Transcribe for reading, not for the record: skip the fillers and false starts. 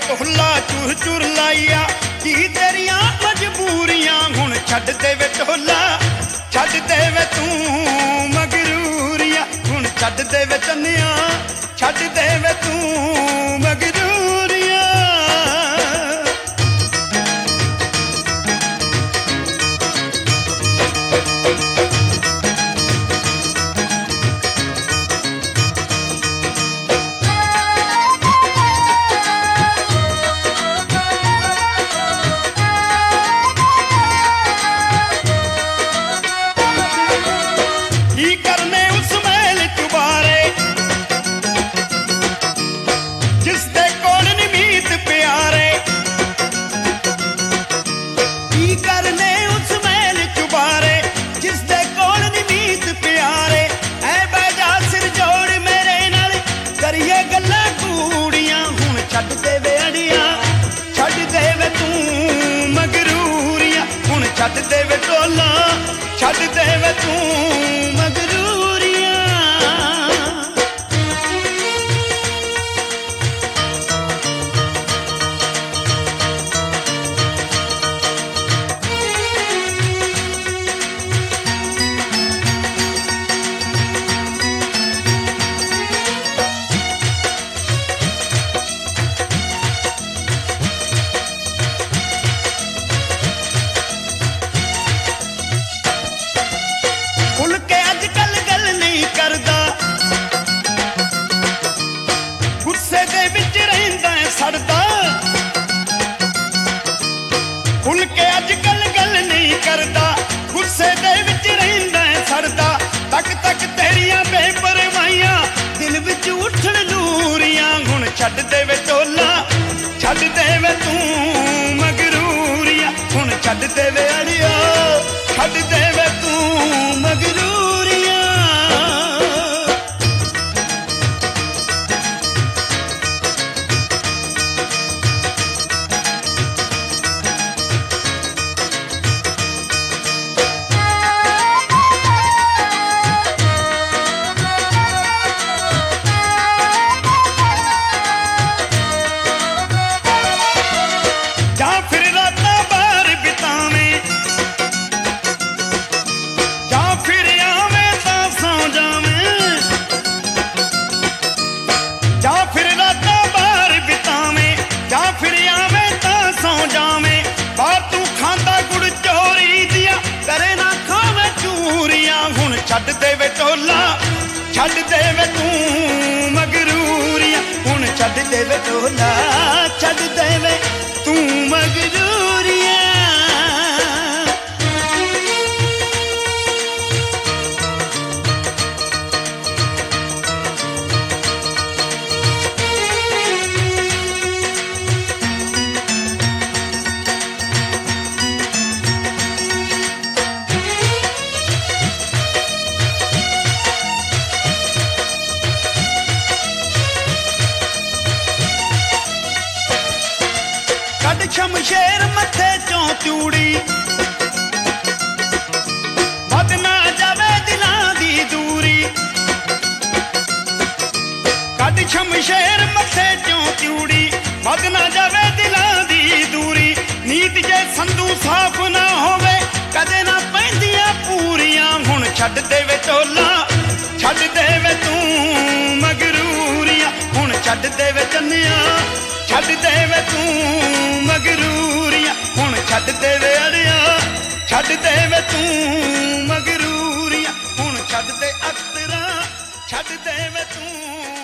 ਢੋਲਾ ਚੁਰ ਚੁਰ ਲਾਈਆ ਕੀ ਤੇਰੀਆਂ ਮਜਬੂਰੀਆਂ ਹੁਣ ਛੱਡ ਦੇ ਵੇ ਢੋਲਾ ਛੱਡ ਦੇ ਵੇ ਤੂੰ ਮਗਰੂਰੀਆਂ ਹੁਣ ਛੱਡ ਦੇ ਵੇ ਚੰਨਿਆ ਛੱਡ ਦੇ ਵੇ ਤੂੰ ਮਗਰੂਰੀਆਂ ਛੱਡ ਦੇ ਵੇ ਅੜੀਆਂ ਛੱਡ ਦੇ ਵੇ ਤੂੰ ਮਗਰੂਰੀਆਂ ਹੁਣ ਛੱਡ ਦੇ ਵੇ ਢੋਲਾ ਛੱਡ ਦੇ ਵੇ ਤੂੰ ਮਗਰੂਰੀਆਂ ਸੜਦਾ ਖੁੱਲ ਕੇ ਅੱਜ ਕੱਲ ਗੱਲ ਨਹੀਂ ਕਰਦਾ ਗੁੱਸੇ ਦੇ ਵਿੱਚ ਰਹਿੰਦਾ ਸੜਦਾ ਤੱਕ ਤੱਕ ਤੇਰੀਆਂ ਬੇਪਰਵਾਹੀਆਂ ਦਿਲ ਵਿੱਚ ਉੱਠਣ ਨੂਰੀਆਂ ਹੁਣ ਛੱਡ ਦੇ ਵੇ ਢੋਲਾ ਛੱਡ ਦੇ ਵੇ ਤੂੰ ਮਗਰੂਰੀਆਂ ਹੁਣ ਛੱਡ ਦੇ ਵੇ ਅੜਿਆ ਛੱਡ ਦੇ ਵੇ ਤੂੰ ਮਗਰੂਰੀਆਂ ਛੱਡ ਦੇ ਵੇ ਢੋਲਾ ਛੱਡ ਦੇ ਵੇ ਤੂੰ ਮਗਰੂਰੀਆਂ ਹੁਣ ਛੱਡ ਦੇ ਵੇ ਢੋਲਾ ਛੱਡ ਦੇ ਵੇ ਤੂੰ ਮਗਰੂਰੀਆਂ ਸ਼ਮਸ਼ੇਰ ਮੱਥੇ ਚੋਂ ਚੂੜੀ ਵੱਧ ਨਾ ਜਾਵੇ ਦਿਲਾਂ ਦੀ ਦੂਰੀ ਕੱਢ ਸ਼ਮਸ਼ੇਰ ਮੱਥੇ ਚੋਂ ਚੂੜੀ ਵੱਧ ਨਾ ਜਾਵੇ ਦਿਲਾਂ ਦੀ ਦੂਰੀ ਨੀਤ ਜੇ ਸੰਧੂ ਸਾਫ਼ ਨਾ ਹੋਵੇ ਕਦੇ ਨਾ ਪੈਂਦੀਆਂ ਪੂਰੀਆਂ ਹੁਣ ਛੱਡ ਦੇ ਵੇ ਢੋਲਾ ਛੱਡ ਦੇ ਵੇ ਤੂੰ ਮਗਰੂਰੀਆਂ ਹੁਣ ਛੱਡ ਦੇ ਵੇ ਚੰਨਿਆ ਛੱਡ ਦੇ ਵੇ ਤੂੰ ਮਗਰੂਰੀਆਂ ਹੁਣ ਛੱਡ ਦੇ ਵੇ ਅੜਿਆ ਛੱਡ ਦੇ ਵੇ ਤੂੰ ਮਗਰੂਰੀਆਂ ਹੁਣ ਛੱਡ ਦੇ ਅਖਤਰਾਂ ਛੱਡ ਦੇ ਵੇ ਤੂੰ